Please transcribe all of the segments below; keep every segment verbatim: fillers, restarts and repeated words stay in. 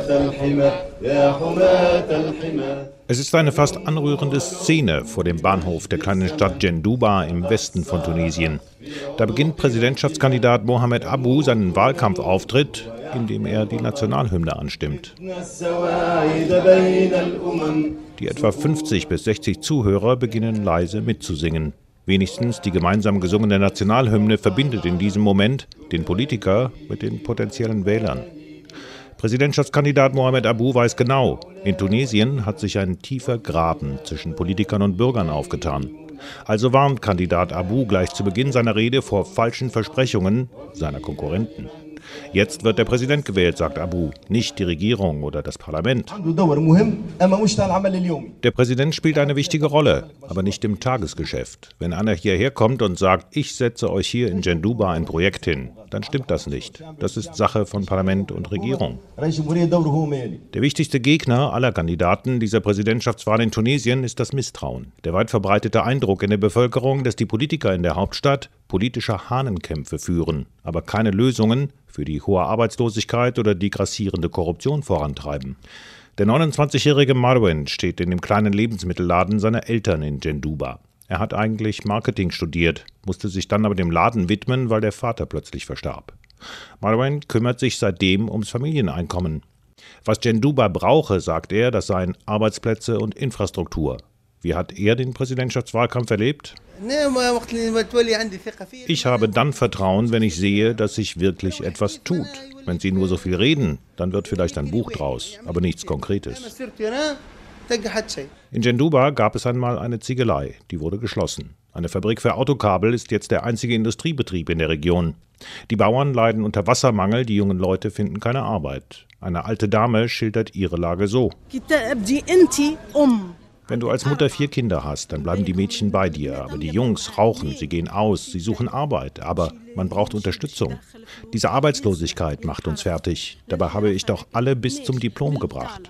Es ist eine fast anrührende Szene vor dem Bahnhof der kleinen Stadt Djendouba im Westen von Tunesien. Da beginnt Präsidentschaftskandidat Mohamed Abu seinen Wahlkampfauftritt, indem er die Nationalhymne anstimmt. Die etwa fünfzig bis sechzig Zuhörer beginnen leise mitzusingen. Wenigstens die gemeinsam gesungene Nationalhymne verbindet in diesem Moment den Politiker mit den potenziellen Wählern. Präsidentschaftskandidat Mohamed Abu weiß genau, in Tunesien hat sich ein tiefer Graben zwischen Politikern und Bürgern aufgetan. Also warnt Kandidat Abu gleich zu Beginn seiner Rede vor falschen Versprechungen seiner Konkurrenten. Jetzt wird der Präsident gewählt, sagt Abu, nicht die Regierung oder das Parlament. Der Präsident spielt eine wichtige Rolle, aber nicht im Tagesgeschäft. Wenn einer hierher kommt und sagt, ich setze euch hier in Djendouba ein Projekt hin, dann stimmt das nicht. Das ist Sache von Parlament und Regierung. Der wichtigste Gegner aller Kandidaten dieser Präsidentschaftswahl in Tunesien ist das Misstrauen. Der weit verbreitete Eindruck in der Bevölkerung, dass die Politiker in der Hauptstadt politische Hahnenkämpfe führen, aber keine Lösungen für die hohe Arbeitslosigkeit oder die grassierende Korruption vorantreiben. Der neunundzwanzigjährige Marwan steht in dem kleinen Lebensmittelladen seiner Eltern in Djendouba. Er hat eigentlich Marketing studiert, musste sich dann aber dem Laden widmen, weil der Vater plötzlich verstarb. Marwan kümmert sich seitdem ums Familieneinkommen. Was Djendouba brauche, sagt er, das seien Arbeitsplätze und Infrastruktur. Wie hat er den Präsidentschaftswahlkampf erlebt? Ich habe dann Vertrauen, wenn ich sehe, dass sich wirklich etwas tut. Wenn Sie nur so viel reden, dann wird vielleicht ein Buch draus, aber nichts Konkretes. In Djendouba gab es einmal eine Ziegelei, die wurde geschlossen. Eine Fabrik für Autokabel ist jetzt der einzige Industriebetrieb in der Region. Die Bauern leiden unter Wassermangel, die jungen Leute finden keine Arbeit. Eine alte Dame schildert ihre Lage so: Wenn du als Mutter vier Kinder hast, dann bleiben die Mädchen bei dir. Aber die Jungs rauchen, sie gehen aus, sie suchen Arbeit. Aber man braucht Unterstützung. Diese Arbeitslosigkeit macht uns fertig. Dabei habe ich doch alle bis zum Diplom gebracht.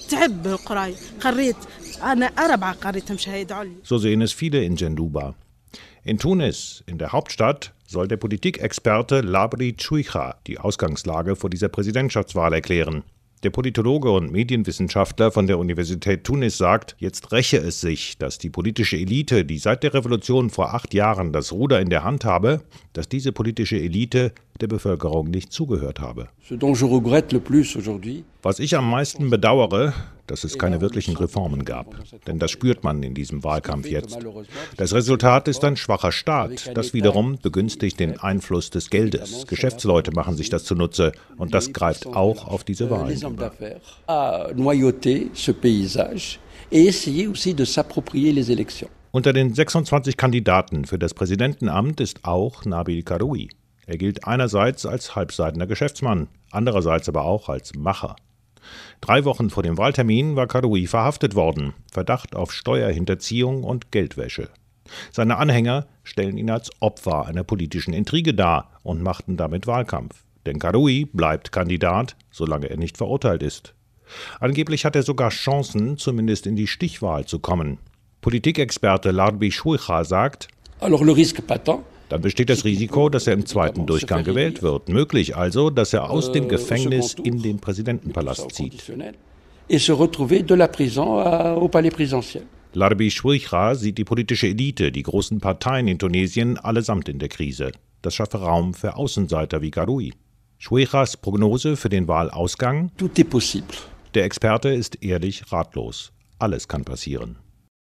So sehen es viele in Djendouba. In Tunis, in der Hauptstadt, soll der Politikexperte Labri Chouikha die Ausgangslage vor dieser Präsidentschaftswahl erklären. Der Politologe und Medienwissenschaftler von der Universität Tunis sagt, jetzt räche es sich, dass die politische Elite, die seit der Revolution vor acht Jahren das Ruder in der Hand habe, dass diese politische Elite der Bevölkerung nicht zugehört habe. Was ich am meisten bedauere, dass es keine wirklichen Reformen gab. Denn das spürt man in diesem Wahlkampf jetzt. Das Resultat ist ein schwacher Staat. Das wiederum begünstigt den Einfluss des Geldes. Geschäftsleute machen sich das zunutze. Und das greift auch auf diese Wahlen über. Unter den sechsundzwanzig Kandidaten für das Präsidentenamt ist auch Nabil Karoui. Er gilt einerseits als halbseidener Geschäftsmann, andererseits aber auch als Macher. Drei Wochen vor dem Wahltermin war Karoui verhaftet worden, Verdacht auf Steuerhinterziehung und Geldwäsche. Seine Anhänger stellen ihn als Opfer einer politischen Intrige dar und machten damit Wahlkampf. Denn Karoui bleibt Kandidat, solange er nicht verurteilt ist. Angeblich hat er sogar Chancen, zumindest in die Stichwahl zu kommen. Politikexperte Labri Chouikha sagt, Alors le risque patent. Dann besteht das Risiko, dass er im zweiten Durchgang gewählt wird. Möglich also, dass er aus dem Gefängnis in den Präsidentenpalast zieht. Labri Chouikha sieht die politische Elite, die großen Parteien in Tunesien, allesamt in der Krise. Das schaffe Raum für Außenseiter wie Karoui. Chouikhas Prognose für den Wahlausgang? Der Experte ist ehrlich ratlos. Alles kann passieren.